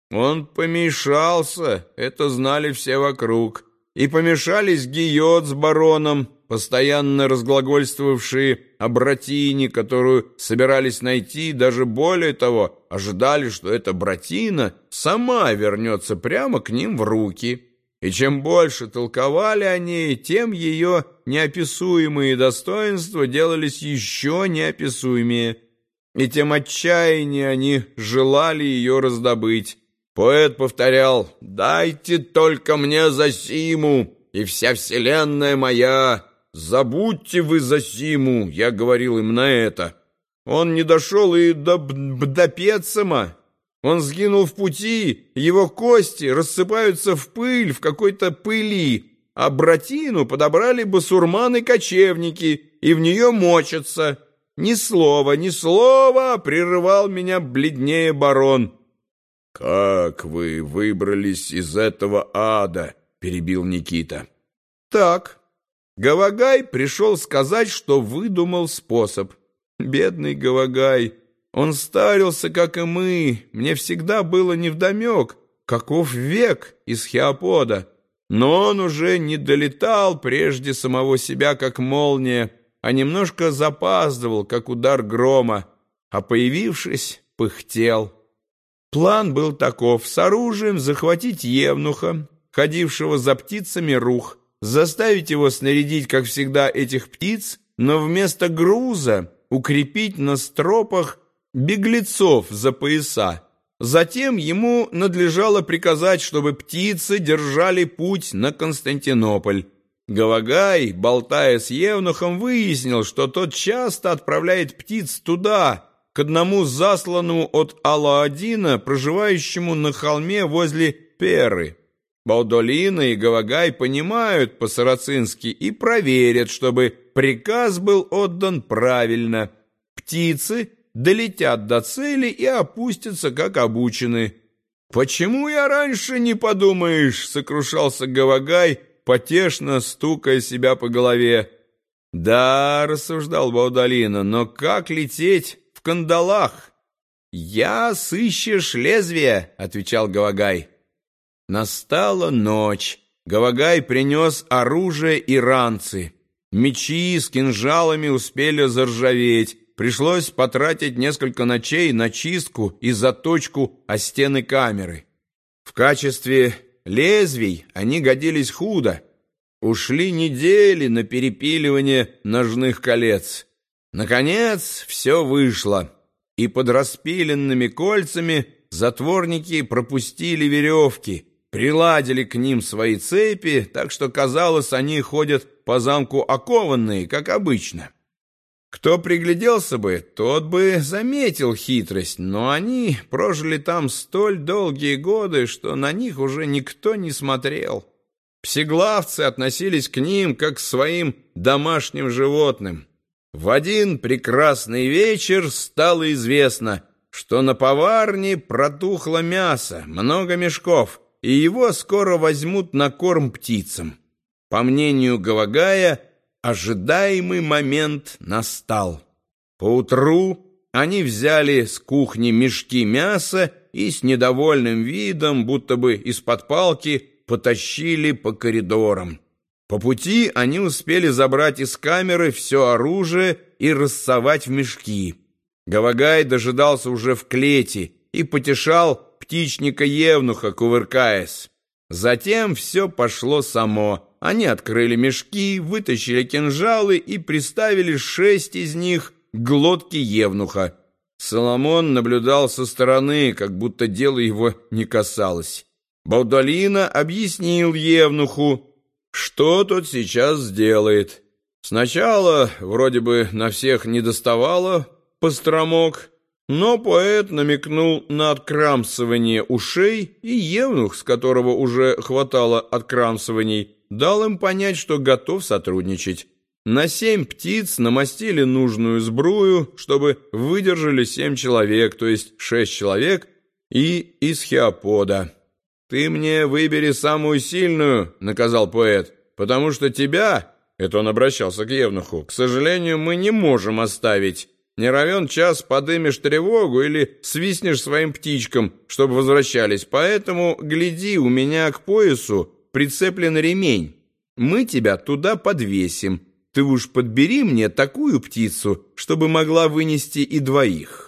Он помешался, это знали все вокруг. И помешались Гийот с бароном, постоянно разглагольствовавшие о братине, которую собирались найти, даже более того, ожидали, что эта братина сама вернется прямо к ним в руки. И чем больше толковали о ней, тем ее неописуемые достоинства делались еще неописуемее, и тем отчаяннее они желали ее раздобыть. Поэт повторял: «Дайте только мне Зосиму, и вся вселенная моя. Забудьте вы Зосиму», я говорил им на это. Он не дошел и до Пецама. Он сгинул в пути, его кости рассыпаются в пыль, в какой-то пыли, а братину подобрали басурманы-кочевники и в нее мочатся. Ни слова, ни слова, прерывал меня бледнее барон. «Как вы выбрались из этого ада?» — перебил Никита. «Так, Гавагай пришел сказать, что выдумал способ. Бедный Гавагай, он старился, как и мы. Мне всегда было невдомек, каков век из Хеопода. Но он уже не долетал прежде самого себя, как молния, а немножко запаздывал, как удар грома, а появившись, пыхтел. План был таков: с оружием захватить евнуха, ходившего за птицами рух, заставить его снарядить, как всегда, этих птиц, но вместо груза укрепить на стропах беглецов за пояса. Затем ему надлежало приказать, чтобы птицы держали путь на Константинополь. Гавагай, болтая с евнухом, выяснил, что тот часто отправляет птиц туда, к одному засланному от Алладина, проживающему на холме возле Перы. Баудолина и Гавагай понимают по-сарацински и проверят, чтобы приказ был отдан правильно. Птицы долетят до цели и опустятся, как обучены. «Почему я раньше не подумаешь?» — сокрушался Гавагай, потешно стукая себя по голове. «Да», — рассуждал Баудолина, — «но как лететь в кандалах?» «Я сыщешь лезвие», — отвечал Гавагай. Настала ночь. Гавагай принес оружие и ранцы. Мечи с кинжалами успели заржаветь. Пришлось потратить несколько ночей на чистку и заточку о стены камеры. В качестве лезвий они годились худо. Ушли недели на перепиливание ножных колец. Наконец все вышло, и под распиленными кольцами затворники пропустили веревки, приладили к ним свои цепи, так что, казалось, они ходят по замку окованные, как обычно. Кто пригляделся бы, тот бы заметил хитрость, но они прожили там столь долгие годы, что на них уже никто не смотрел. Псиглавцы относились к ним как к своим домашним животным. В один прекрасный вечер стало известно, что на поварне протухло мясо, много мешков, и его скоро возьмут на корм птицам. По мнению Гавагая, ожидаемый момент настал. Поутру они взяли с кухни мешки мяса и с недовольным видом, будто бы из-под палки, потащили по коридорам. По пути они успели забрать из камеры все оружие и рассовать в мешки. Гавагай дожидался уже в клете и потешал птичника-евнуха, кувыркаясь. Затем все пошло само. Они открыли мешки, вытащили кинжалы и приставили 6 из них к глотке евнуха. Соломон наблюдал со стороны, как будто дело его не касалось. Баудолина объяснил евнуху, что тот сейчас сделает. Сначала вроде бы на всех не доставало постромок, но поэт намекнул на открамсывание ушей, и евнух, с которого уже хватало открамсываний, дал им понять, что готов сотрудничать. На 7 птиц намостили нужную сбрую, чтобы выдержали 7 человек, то есть 6 человек, и из Хеопода. «Ты мне выбери самую сильную», — наказал поэт, «потому что тебя, — это он обращался к евнуху, — к сожалению, мы не можем оставить. Не равен час подымешь тревогу или свистнешь своим птичкам, чтобы возвращались. Поэтому, гляди, у меня к поясу прицеплен ремень. Мы тебя туда подвесим. Ты уж подбери мне такую птицу, чтобы могла вынести и двоих».